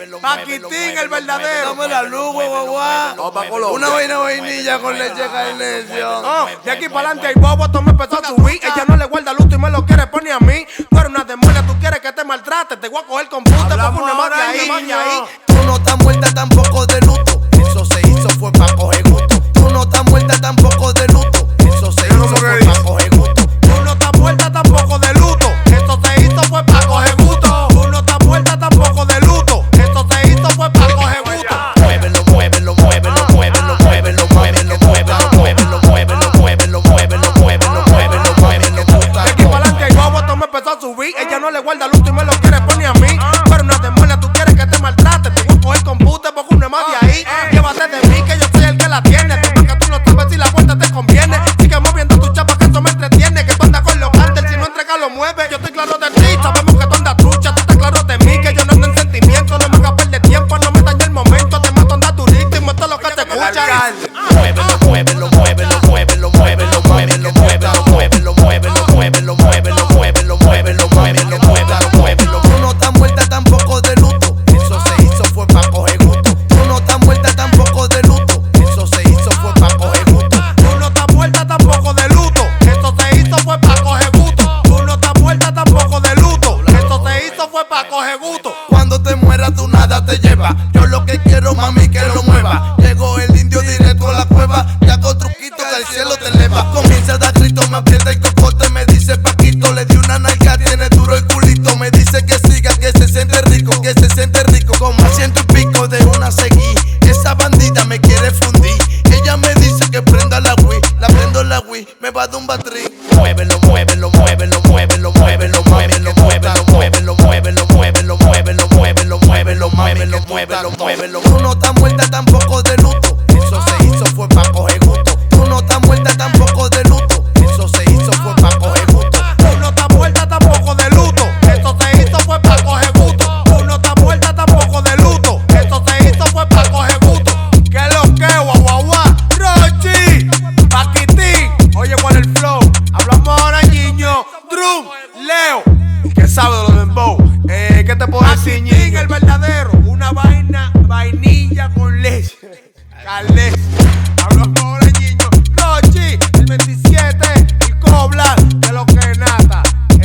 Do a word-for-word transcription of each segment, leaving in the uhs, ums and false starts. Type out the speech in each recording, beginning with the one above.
Paquitín, el verdadero. Dame la luz, guagua. Una vaina vainilla con leche Carnation. Oh, de aquí para adelante el bobo, esto me empezó a subir. Ella no le guarda luto y me lo quiere poner a mí. Tú eres una demonia, tú quieres que te maltrate. Te voy a coger con puta porque una más de ahí. Tú no estás muerta tampoco de luto. Eso se hizo fue pa' coger gusto. Tú no estás muerta tampoco de luto. Eso se hizo fue pa' coger gusto. Tú no estás muerta tampoco de luto. Esto se hizo fue pa' coger gusto. Tú no estás muerta tampoco de luto. Esto se hizo fue pa' coger gusto. Muévelo, muévelo, muévelo, muévelo, muévelo, muévelo, muévelo, muévelo, muévelo, muévelo, muévelo, muévelo, muévelo, muévelo. De aquí para adelante el bobo, esto me empezó a subir. Ella no le guarda luto y me lo quiere poner a mí. Pero una demonia, tú quieres que te maltrate. Te voy a coger con puta porque una más de ahí. Llévate de mí que yo soy el que la tiene. Tú porque tú no sabes si la vuelta te conviene. Sigue moviendo tu chapa que eso me entretiene. Que tú andas con los cartel, si no entrega lo mueve. Yo estoy claro de ti, sabemos que tú andas trucha. Tú estás claro de mí, que yo no ando en sentimiento. No me hagas perder tiempo, no me dañe el momento. Te mato, andas turista y muestro lo que te escucha. Muévelo, muévelo, muévelo, muévelo, muévelo, muévelo, muévelo, muévelo, muévelo, muévelo, muévelo, muévelo, muévelo, muévelo, muévelo, muévelo. Tú no estás muerta tampoco de luto. Eso se hizo fue pa' coger gusto. Tú no estás muerta tampoco de luto. Eso se hizo fue pa' coger gusto. Tú no estás muerta tampoco de luto. Esto se hizo fue pa' coger gusto. Tú no estás muerta tampoco de luto. Esto se hizo fue pa' coger gusto. Cuando te mueras tú nada te lleva. Yo lo que quiero, mami, que lo mueva. Llegó el indio directo a la cueva. Ya con truquito que el cielo te eleva. Comienza a dar grito, me aprieta el cocote. Me dice Paquito, le di una nalga, tiene duro el culito. Me dice que siga, que se siente rico, que se siente rico. Como a ciento y pico de una seguí. Esa bandida me quiere fundir. Ella me dice que prenda la Wii. La prendo la Wii, me va a dar un batrí. Muévelo, muévelo, muévelo, muévelo, muévelo, muévelo, muévelo, muévelo, muévelo, muévelo, muévelo, muévelo, muévelo, muévelo, muévelo, muévelo. Tú no estás muerta tampoco de luto. Eso se hizo fue pa' coger gusto. Tú no estás muerta tampoco de luto. Eso se hizo fue pa' coger gusto. Tú no estás muerta tampoco de luto. Esto se hizo fue pa' coger gusto. Tú no estás muerta tampoco de luto. Esto se hizo fue pa' coger gusto. ¿Qué lo que, guau, guau, guau? Rochi, Paquitín. Oye, ¿cuál es el flow? Hablamos ahora, niño. Drum, Leo. ¿Qué sabe de los dembow? Eh, ¿qué te puedo decir, niño? El verdadero. Una vaina, vainilla con leche. Carles. Hablamos ahora, niño. Rochi, el veintisiete. Y Cobla, de lo que nata.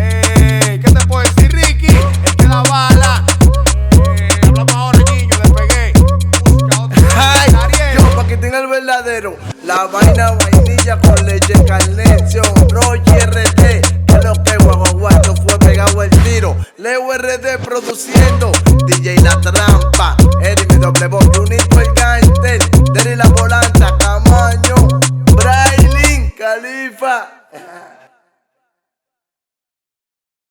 Eh, ¿qué te puedo decir, Ricky? El que da bala. Eh, hablamos ahora, niño. Despegué. Ay, yo, Paquitín el verdadero. La vaina vainilla con leche Carnation. Rochi R D. Que lo que guagua, esto fue pegado el tiro. Leo R D produciendo. D J La Trampa. Eri mi doble voz. Junito el gangster. Deri la volanta. Camaño. Brailin Califa.